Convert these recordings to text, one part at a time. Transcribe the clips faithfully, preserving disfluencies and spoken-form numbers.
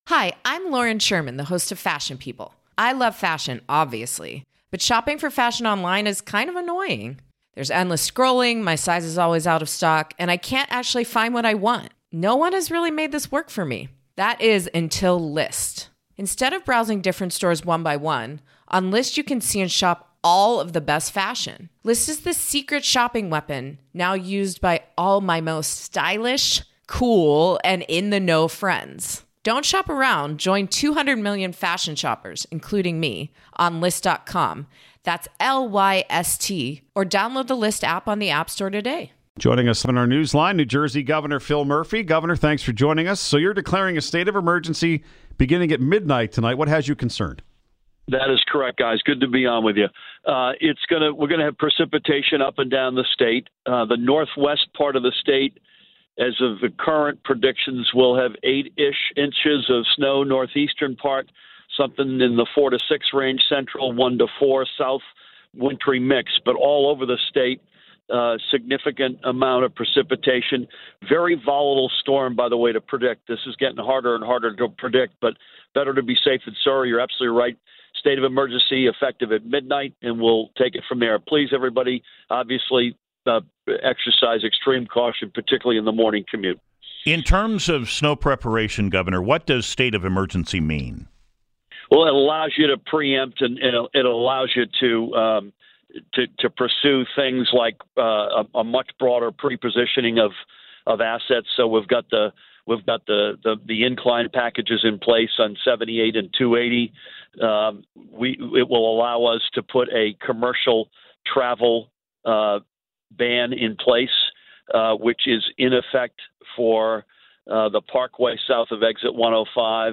Hi, I'm Lauren Sherman, the host of Fashion People. I love fashion, obviously, but shopping for fashion online is kind of annoying. There's endless scrolling, my size is always out of stock, and I can't actually find what I want. No one has really made this work for me. That is until Lyst. Instead of browsing different stores one by one, on Lyst you can see and shop all of the best fashion. Lyst is the secret shopping weapon, now used by all my most stylish, cool, and in-the-know friends. Don't shop around. Join two hundred million fashion shoppers, including me, on Lyst dot com. That's L Y S T. Or download the Lyst app on the App Store today. Joining us on our newsline, New Jersey Governor Phil Murphy. Governor, thanks for joining us. So you're declaring a state of emergency beginning at midnight tonight. What has you concerned? That is correct, guys. Good to be on with you. Uh, it's gonna we're gonna have precipitation up and down the state. Uh, the northwest part of the state, as of the current predictions, will have eight-ish inches of snow. Northeastern part, something in the four to six range. Central, one to four. South, wintry mix. But all over the state, uh, significant amount of precipitation. Very volatile storm, by the way, to predict. This is getting harder and harder to predict, but better to be safe than sorry. You're absolutely right. State of emergency effective at midnight, and we'll take it from there. Please, everybody, obviously, Uh, exercise extreme caution, particularly in the morning commute. In terms of snow preparation, Governor, what does state of emergency mean? Well, it allows you to preempt, and, and it allows you to um, to, to pursue things like uh, a, a much broader pre-positioning of of assets. So we've got the we've got the the, the incline packages in place on seventy-eight and two eighty. Um, we it will allow us to put a commercial travel Uh, ban in place, uh, which is in effect for uh, the Parkway south of exit one oh five,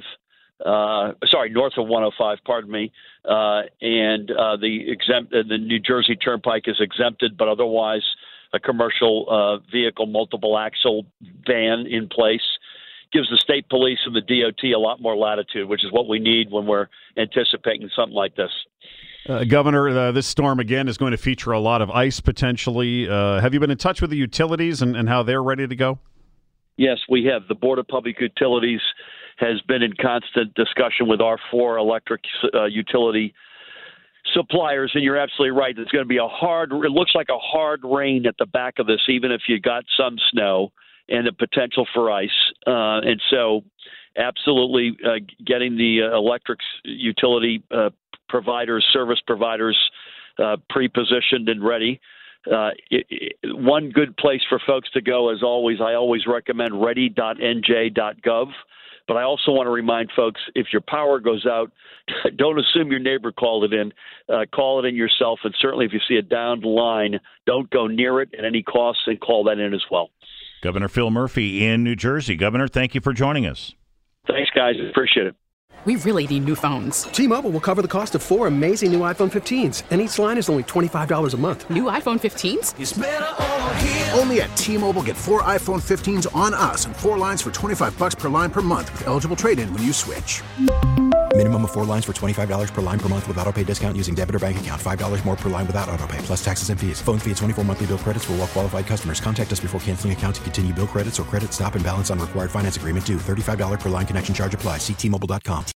uh, sorry, north of one oh five, pardon me, uh, and uh, the exempt, uh, the New Jersey Turnpike is exempted, but otherwise a commercial uh, vehicle multiple axle ban in place. Gives the state police and the D O T a lot more latitude, which is what we need when we're anticipating something like this. Uh, Governor, uh, this storm, again, is going to feature a lot of ice potentially. Uh, have you been in touch with the utilities and, and how they're ready to go? Yes, we have. The Board of Public Utilities has been in constant discussion with our four electric uh, utility suppliers, and you're absolutely right. It's going to be a hard – it looks like a hard rain at the back of this, even if you got some snow and the potential for ice. Uh, and so absolutely uh, getting the uh, electric utility uh, providers, service providers, uh, pre-positioned and ready. Uh, it, it, one good place for folks to go, as always, I always recommend ready dot N J dot gov. But I also want to remind folks, if your power goes out, don't assume your neighbor called it in. Uh, call it in yourself. And certainly if you see a downed line, don't go near it at any cost, and call that in as well. Governor Phil Murphy in New Jersey. Governor, thank you for joining us. Thanks, guys. Appreciate it. We really need new phones. T-Mobile will cover the cost of four amazing new iPhone fifteens, and each line is only twenty-five dollars a month. New iPhone fifteens? It's better over here. Only at T-Mobile, get four iPhone fifteens on us and four lines for twenty-five dollars per line per month with eligible trade-in when you switch. Minimum of four lines for twenty-five dollars per line per month with autopay discount using debit or bank account. five dollars more per line without autopay, plus taxes and fees. Phone fee at twenty-four monthly bill credits for well-qualified customers. Contact us before canceling account to continue bill credits or credit stop and balance on required finance agreement due. thirty-five dollars per line connection charge applies. See T Mobile dot com.